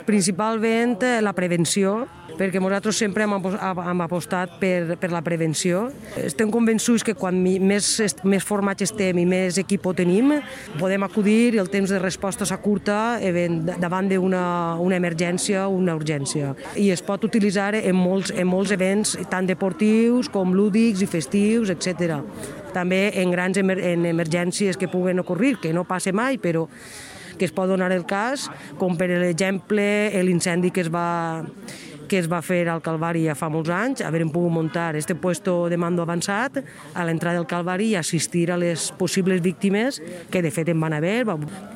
Principalment la prevenció, perquè nosaltres sempre hem apostat per la prevenció. Estem convençuts que quan més formats estem i més equip tenim, podem acudir i el temps de resposta s'acurta davant d'una emergència o una urgència. I es pot utilitzar en molts events, tant deportius com lúdics i festius, etc. També en grans emergències que puguen ocorrir, que no passa mai, però que es pot donar el cas, com per exemple l'incendi que es va fer al Calvari ja fa molts anys, haver pogut muntar este puesto de mando avançat a l'entrada del Calvari i assistir a les possibles víctimes, que de fet en van haver.